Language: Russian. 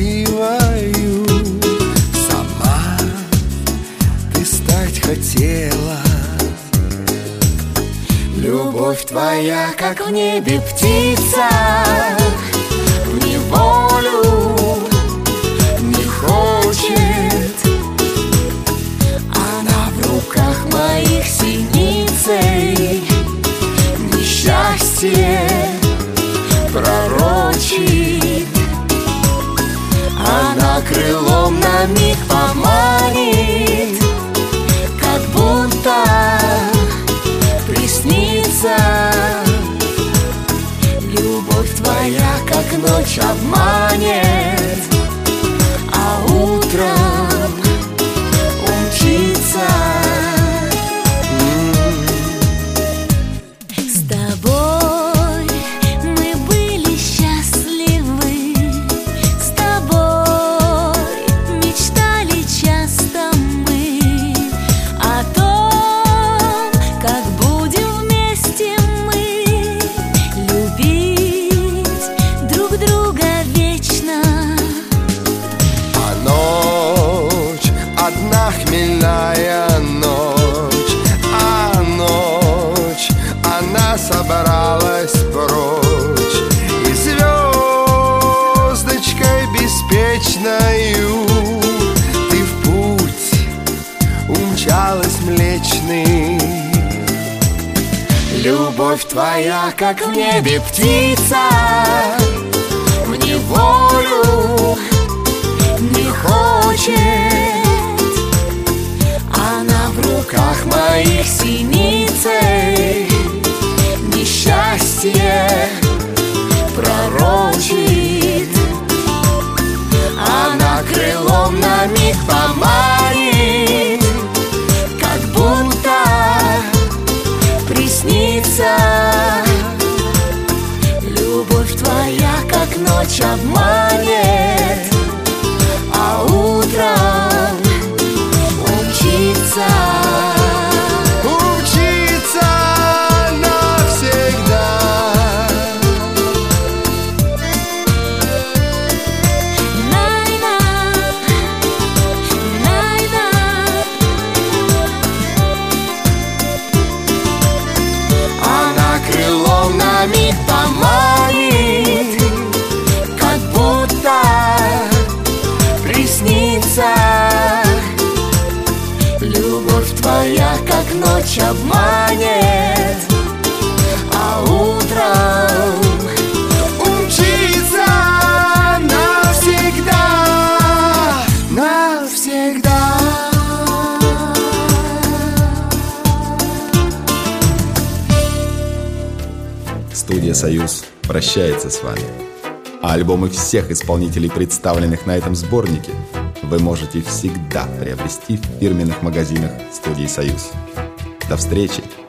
красивою. Сама ты стать хотела. Любовь твоя, как в небе птица, в неволю не хочет. Она в руках моих синицей несчастье пророчит. Она крылом на миг поманит, как будто приснится. Любовь твоя, как ночь, обманет, а утром умчится. С тобой мы были счастливы, с тобой мечтали часто мы о том, как будем вместе мы любить друг друга вечно. А ночь, одна хмельная ночь, а ночь, она собралась прочь, и звездочкой беспечною ты в путь умчалась млечный. Любовь твоя, как в небе птица, в неволю не хочет. Она в руках моих синицей несчастье пророчит. Она крылом на миг поманит, как будто приснится. Любовь твоя, как ночь, обманет, а утром умчится. Умчится навсегда. Найна, найна. Она крылом на миг поманит, как будто приснится. Любовь твоя, как ночь, обманет, а утром умчится навсегда. Навсегда. Студия «Союз» прощается с вами. А альбомы всех исполнителей, представленных на этом сборнике, вы можете всегда приобрести в фирменных магазинах студии «Союз». До встречи!